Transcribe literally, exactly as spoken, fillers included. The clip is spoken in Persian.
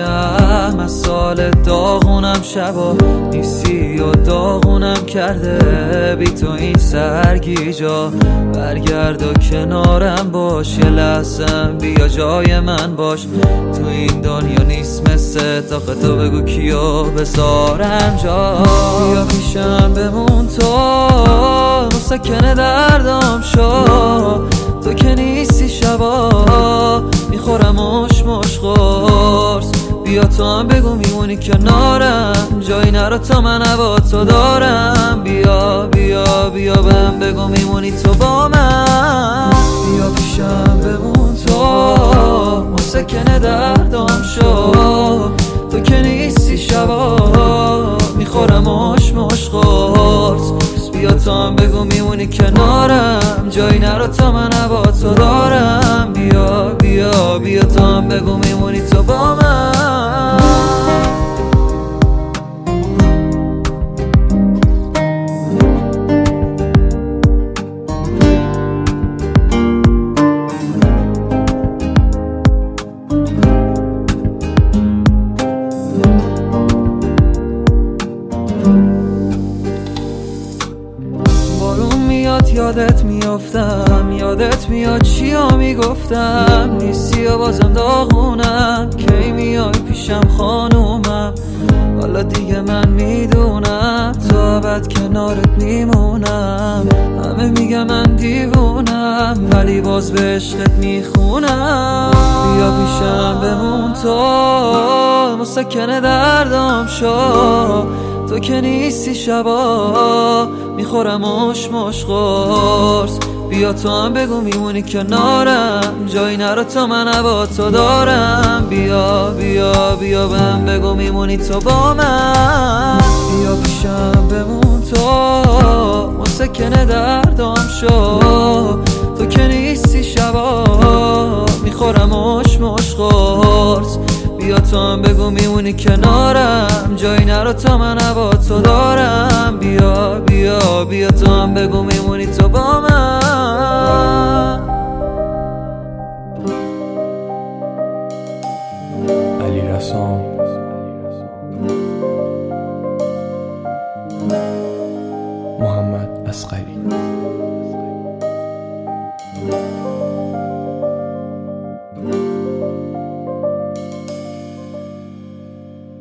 نگم از سال داغونم شبا نیستی و داغونم کرده بی تو این سرگیجا. برگرد و کنارم باش یه لحظم بیا جای من باش. تو این دنیا نیست مثل تا تو بگو کیو بذارم جا. بیا پیشم بمون تو مسکن دردم شو. تو که نیستی شبا میخورم مش مش قرص. بیا تو هم بگو میمونی کنارم جایی نرو تا من با تو دارم. بیا بیا بیا بهم بگو میمونی تو با من. بیا پیشم بمون تو مسکن دردم شو. تو که نیستی شبا میخورم مش مش قرص. بیا تو هم بگو میمونی کنارم جایی نرو تا من با تو دارم. بیا بیا بیا تو هم بگو میمونی تو با من. یادت میافتم یادت میاد چیا میگفتم نیستی و بازم داغونم. کی میای پیشم خانومم حالا دیگه من میدونم تا ابد کنارت میمونم. همه میگم من دیوونم ولی باز به عشقت میخونم. بیا پیشم بمون تو مسکن دردم شو. تو که نیستی شبا میخورم مش مش قرص. بیا تو هم بگو میمونی کنارم جایی نرو تا من با تو دارم. بیا بیا بیا بهم بگو میمونی تو با من. بیا پیشم بمون تو مسکن دردم شو. تو که نیستی شبا میخورم مش مش قرص. بیا تو هم بگو میمونی کنارم جایی نرو تا من با تو دارم. بیا بیا بیا تو هم بگو میمونی تو با من. علی رسام محمد اصغری.